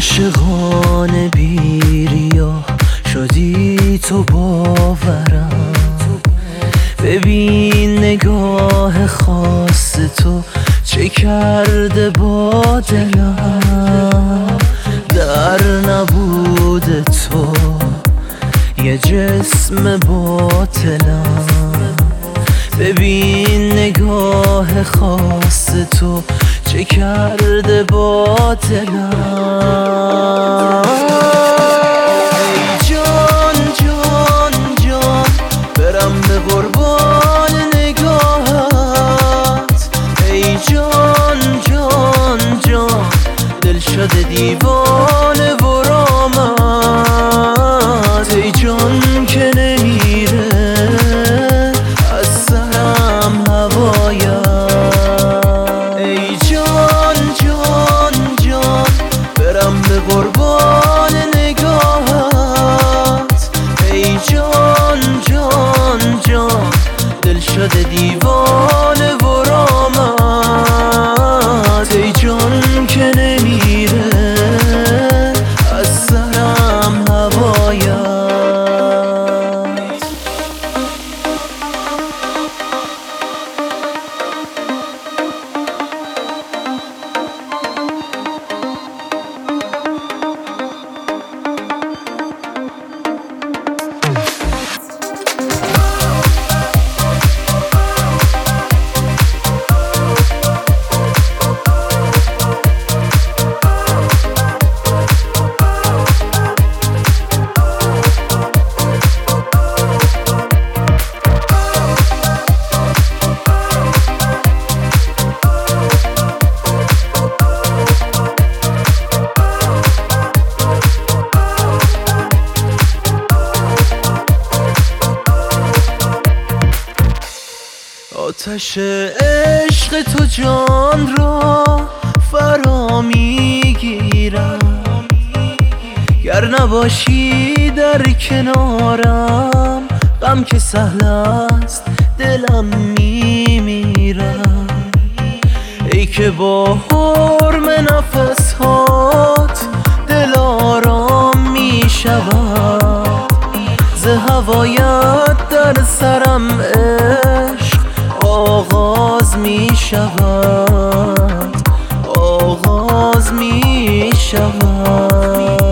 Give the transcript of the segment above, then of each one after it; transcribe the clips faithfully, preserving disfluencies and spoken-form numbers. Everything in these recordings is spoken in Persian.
عاشقانه بیریا شدی تو باورم. ببین نگاه خاص تو چه کرده با دلم. در نبود تو یه جسم باطلم. ببین نگاه خاص تو چه کرده با دلم. ای جان جان جان برم به قربان نگاهت. ای جان جان جان دل شده دیوانه و رامت. ای جان که نمیره از سرم هوایم. ای جان جان جان برم به قربان نگاهت. ای جان جان جان دل شده دیوانه و رامت. ای جان که نمیره از سرم هوایم. آتش عشق تو جان را فرا میگیرم. گر نباشی در کنارم غم که سهل است دلم میمیرم. ای که با حرم نفس هات دل آرام میشود. ز هوایت در سرم عشق آغاز می شود. آغاز می شود.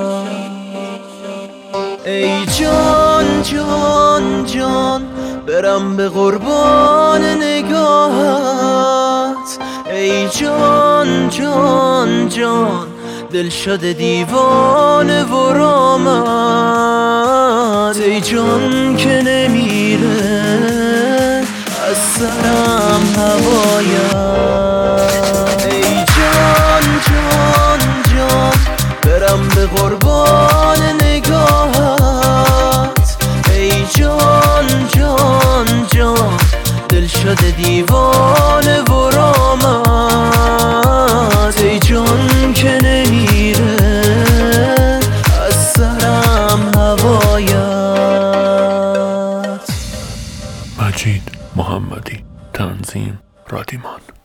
ای جان جان جان برم به قربان نگاهت. ای جان جان جان دل شده دیوانه و رامت. ای جان که نمیره از سرم هوایم. ای جان جان جان برم به قربان نگاهت. ای جان جان جان دل شده دیوانه و رامت. ای جان که نمیره از سرم هوایت. مجید محمدی، تنظیم رادیمان.